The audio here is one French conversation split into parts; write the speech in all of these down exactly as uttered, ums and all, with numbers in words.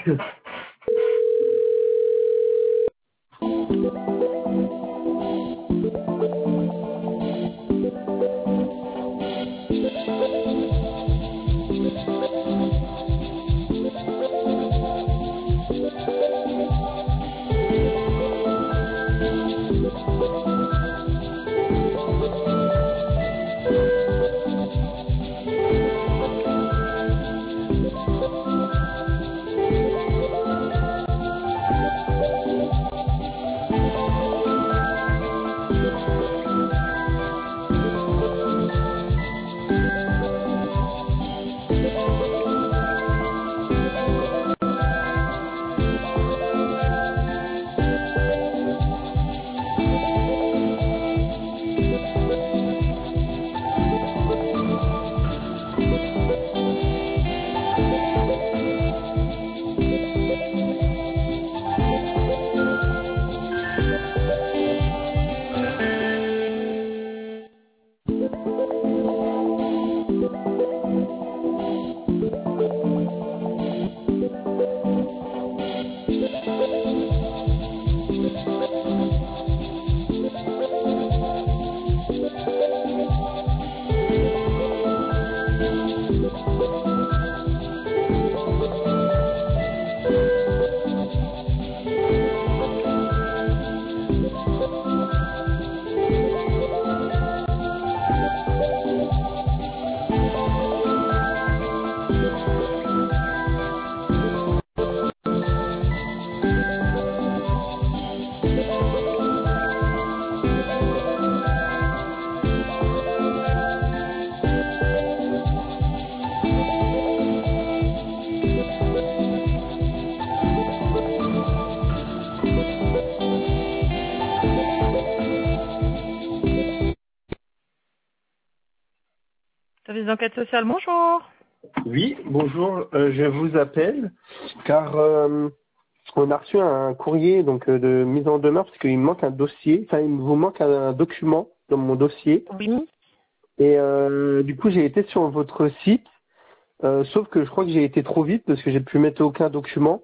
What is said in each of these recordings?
Service d'enquête sociale, bonjour. Oui, bonjour, euh, je vous appelle car euh, on a reçu un courrier donc euh, de mise en demeure parce qu'il me manque un dossier, enfin il vous manque un document dans mon dossier. Oui. Et euh, du coup j'ai été sur votre site, euh, sauf que je crois que j'ai été trop vite parce que j'ai pu mettre aucun document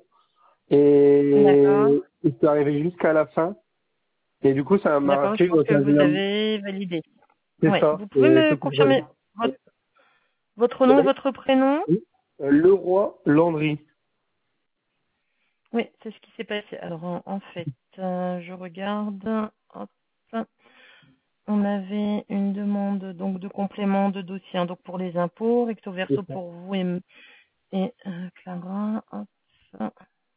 D'accord. et il est arrivé jusqu'à la fin. Et du coup ça m'a D'accord, je rappelé pense votre que vous avis. avez validé. C'est Oui. ça. Vous pouvez Et me sauf que j'avais- confirmer votre, votre nom et votre prénom? Oui. Euh, Leroy Landry. Oui, c'est ce qui s'est passé. Alors, en, en fait, euh, je regarde. Hop. On avait une demande donc de complément de dossier, hein, donc pour les impôts, recto verso C'est ça. pour vous et, et euh, Clara. Hop.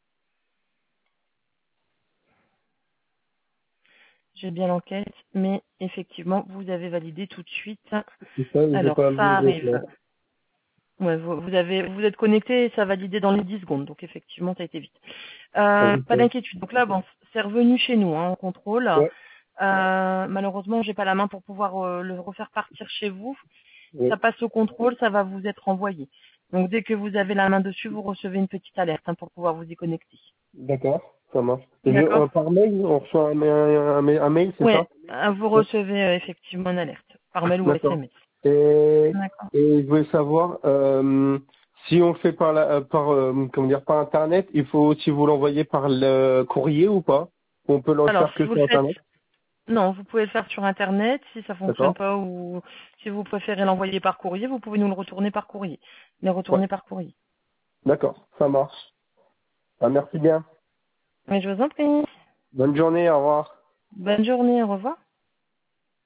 J'ai bien l'enquête, mais effectivement, vous avez validé tout de suite. C'est ça, j'ai Alors, pas vu ça le arrive. document. Ouais, vous, vous avez, vous êtes connecté et ça a validé dans les dix secondes, donc effectivement, ça a été vite. Euh, pas Ok. d'inquiétude. Donc là, bon, c'est revenu chez nous, hein, en contrôle. Ouais. Euh, malheureusement, j'ai pas la main pour pouvoir euh, le refaire partir chez vous. Oui. Ça passe au contrôle, ça va vous être envoyé. Donc dès que vous avez la main dessus, vous recevez une petite alerte hein, pour pouvoir vous y connecter. D'accord, ça marche. Et je- D'accord? euh, par mail, on reçoit un, un, un, un mail, c'est Oui, ça? vous Ouais. recevez euh, effectivement une alerte par mail ou D'accord. S M S. Et, D'accord. et je voulais savoir, euh, si on le fait par, la, euh, par, euh, comment dire, par Internet, il faut aussi vous l'envoyer par le courrier ou pas? Ou on peut le Alors, faire si que vous le sur faites, Internet? non, vous pouvez le faire sur Internet. Si ça fonctionne D'accord. pas ou si vous préférez l'envoyer par courrier, vous pouvez nous le retourner par courrier. Les Ouais. retourner par courrier. D'accord, ça marche. Ah, merci bien. Mais je vous en prie. Bonne journée, au revoir. Bonne journée, au revoir.